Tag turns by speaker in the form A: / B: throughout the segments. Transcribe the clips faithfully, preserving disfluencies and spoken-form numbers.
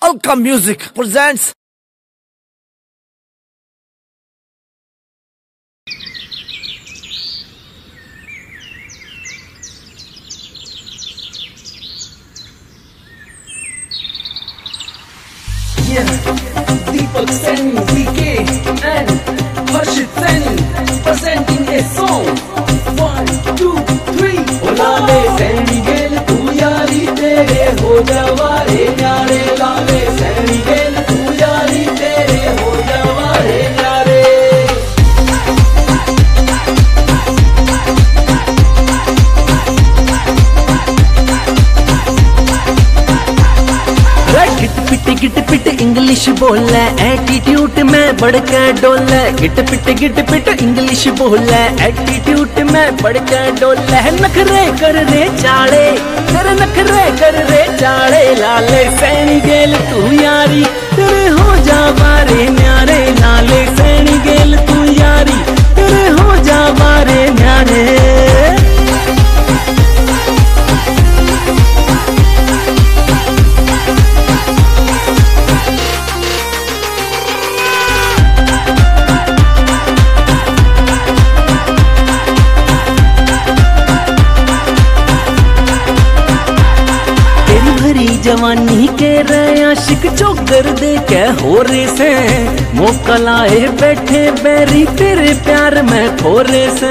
A: Alka Music presents
B: Yeah, Deepak Sen, D K and Harshit Sen presenting a song. One, two, three. O लाले सैनी गेल तू यारी तेरे हो जावारे न्यारे, लाले सैनी गेल तू यारी तेरे हो जावारे न्यारे।
C: गिट पिट गिट पिट इंग्लिश बोले एटीट्यूड में बढ़ के डोले। गिट पिट गिट पिट इंग्लिश बोले एटीट्यूड में बढ़ के डोले। नखरे कर रे चाड़े कर नखरे कर रे चाड़े, लाले सैनी गेल तू यारी तेरे हो जा बारे न्यारे, लाले सैनी गेल तू यारी तेरे हो जा बारे न्यारे। जवानी के रे आशिक चौकर दे के हो रे से, मौका लाए बैठे बैरी तेरे प्यार में खोरे से।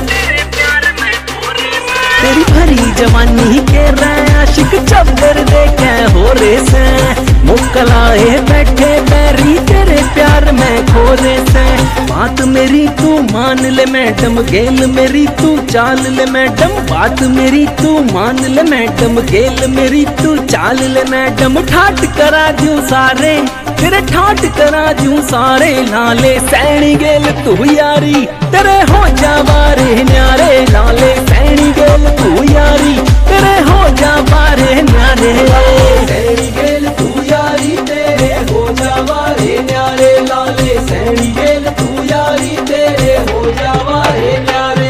C: तेरी भरी जवानी के रे आशिक चौकर दे के हो रे से, मौका लाए बैठे बैरी तेरे प्यार में खोरे से। बात मेरी तू मान ले मैडम, गेल मेरी तू चाल ले मैडम। बात मेरी तू मान ले मैडम, गेल मेरी तू चाल ले मैडम। ठाट करा दूं सारे तेरे ठाट करा दूं सारे, लाले सैनी गेल तू यारी तेरे हो जा बारे न्यारे, लाले सैनी गेल तू यारी तेरे हो जा बारे न्यारे।
B: सैनी गेल तू यारी तेरे हो जा बारे न्यारे, लाले सैनी गेल तू यारी तेरे हो जा बारे न्यारे।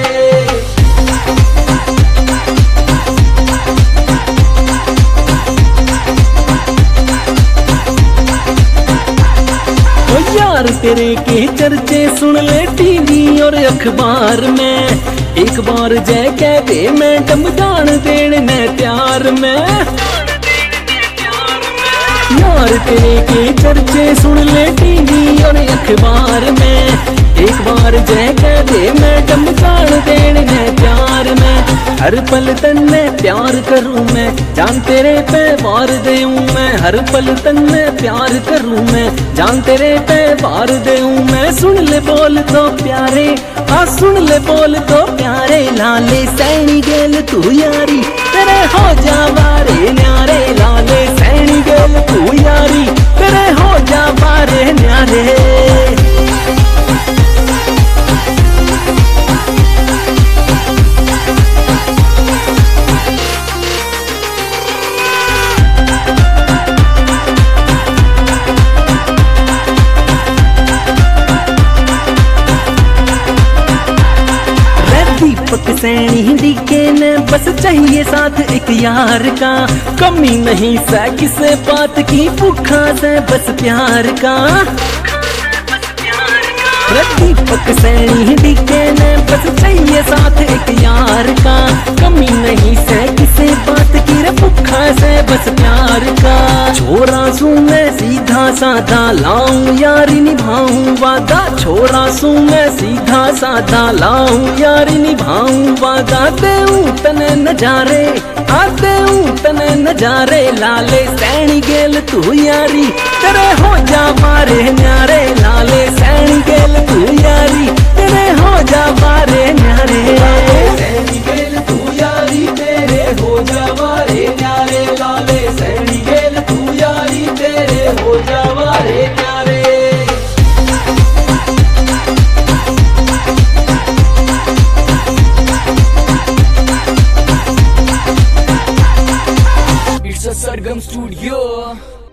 C: यार तेरे के चर्चे सुन ले टीवी और अखबार में, एक बार जय कह दे मैडम जान देने में प्यार में। यार तेरे के चर्चे सुन ले टीवी और अखबार में, एक बार जय कह दे मैडम जान देने में प्यार में। हर पल तन्ने प्यार करूं मैं, जान तेरे पे वार देऊं मैं। हर पल तन्ने प्यार करूं मैं, जान तेरे पे वार देऊं मैं। सुन ले बोल तो प्यारे हाँ सुन ले बोल तो प्यारे, लाले सैनी गेल तू यारी तेरे हो जा बारे न्यारे, लाले सैनी गेल तू यारी तेरे हो जा बारे न्यारे। दीपक सैनी डीके ने बस चाहिए साथ एक यार का, कमी नहीं सा किसे बात की भूखा से बस प्यार का। दीपक सैनी डीके ने बस चाहिए साथ एक यार का, कमी नहीं से किसे बात की रे भूखा से बस प्यार का। छोरा सू मैं सीधा साधा लाऊं यारी निभाऊं वादा, छोरा सू मैं सीधा साधा लाऊं यारी निभाऊं वादा। देऊं तने नजारे आ देऊं तने नजारे, लाले सैनी गेल तू यारी तेरे हो जा बारे न्यारे, लाले सैनी गेल तू यारी तेरे हो जा बारे न्यारे।
B: सैनी गेल तू यारी तेरे हो जा बारे न्यारे, लाले सैनी गेल तू यारी तेरे हो जा बारे न्यारे। It's a Sargam Studio.